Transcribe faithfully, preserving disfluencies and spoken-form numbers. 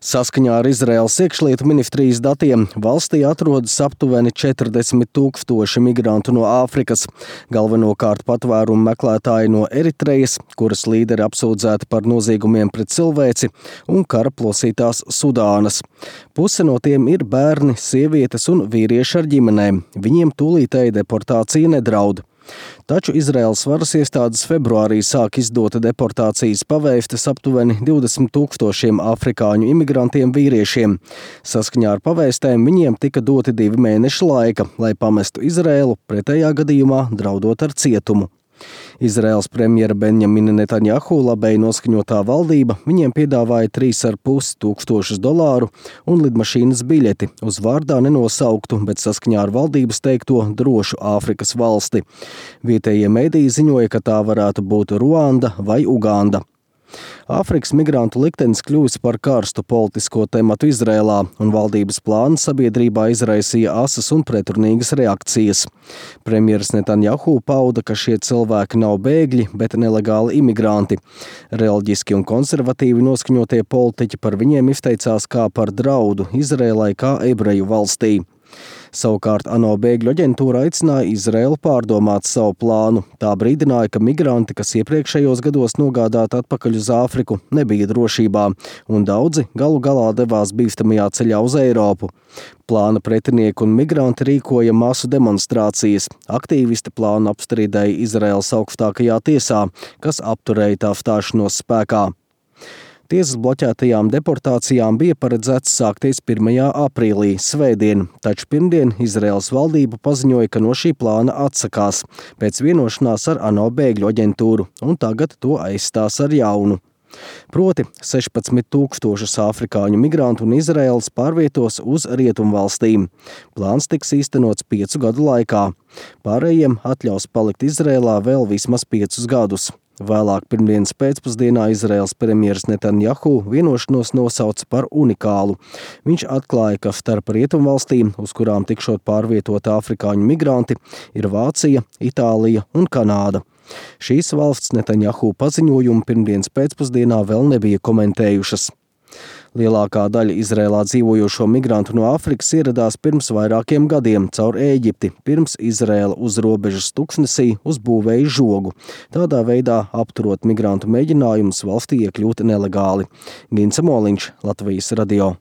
Saskaņā ar Izraēlas iekšlietu ministrijas datiem valstī atrodas aptuveni četrdesmit tūkstoši migrantu no Āfrikas, galvenokārt patvērumu meklētāji no Eritrejas, kuras līderi apsūdzēti par noziegumiem pret cilvēci, un kara plosītās Sudānas. Puse no tiem ir bērni, sievietes un vīrieši ar ģimenēm. Viņiem tūlītēji deportācija nedraud. Taču Izraēlas varas iestādes februārī sāk izdot deportācijas pavēstes aptuveni divdesmit tūkstošiem afrikāņu imigrantiem vīriešiem. Saskaņā ar pavēstēm viņiem tika doti divi mēneši laika, lai pamestu Izraēlu, pretējā gadījumā draudot ar cietumu. Izraēlas premjera Benjamina Netanjahu labēji noskaņotā valdība viņiem piedāvāja trīs ar pus tūkstošus dolāru un lidmašīnas biļeti uz vārdā nenosauktu, bet saskaņā ar valdības teikto drošu Āfrikas valsti. Vietējie mediji ziņoja, ka tā varētu būt Ruanda vai Uganda. Āfrikas migrantu liktenis kļūst par karstu politisko tematu Izrēlā, un valdības plāni sabiedrībā izraisīja asas un pretrunīgas reakcijas. Premjeras Netanjahu pauda, ka šie cilvēki nav bēgļi, bet nelegāli imigranti. Reliģiski un konservatīvi noskaņotie politiķi par viņiem izteicās kā par draudu Izrēlai kā ebreju valstī. Savukārt ANO bēgļu aģentūra aicināja Izraēlu pārdomāt savu plānu. Tā brīdināja, ka migranti, kas iepriekšējos gados nogādāti atpakaļ uz Āfriku, nebija drošībā, un daudzi galu galā devās bīstamajā ceļā uz Eiropu. Plāna pretinieki un migranti rīkoja masu demonstrācijas. Aktīvisti plānu apstrīdēja Izraēlas augstākajā tiesā, kas apturēja tā stāšanos spēkā. Tiesas bloķētajām deportācijām bija paredzēts sākties pirmajā aprīlī, svētdien, taču pirmdien Izraēlas valdība paziņoja, ka no šī plāna atsakās pēc vienošanās ar ANO bēgļu aģentūru, un tagad to aizstās ar jaunu. Proti sešpadsmit tūkstošus afrikāņu migrantu un Izraēlas pārvietos uz rietumvalstīm. Plāns tiks īstenots piecu gadu laikā. Pārējiem atļaus palikt Izraēlā vēl vismaz piecus gadus. Vēlāk pirmdienas pēcpusdienā Izraēlas premjeras Netanjahu vienošanos nosauca par unikālu. Viņš atklāja, ka starp rietumvalstīm, uz kurām tikšot pārvietot afrikāņu migranti, ir Vācija, Itālija un Kanāda. Šīs valsts Netanjahu paziņojumu pirmdienas pēcpusdienā vēl nebija komentējušas. Lielākā daļa Izrēlā dzīvojošo migrantu no Āfrikas ieradās pirms vairākiem gadiem caur Ēģipti, pirms Izrēla uz robežas Tuksnesī uzbūvēja žogu, tādā veidā apturot migrantu mēģinājumus valstī iekļūt nelegāli. Gints Moliņš, Latvijas radio.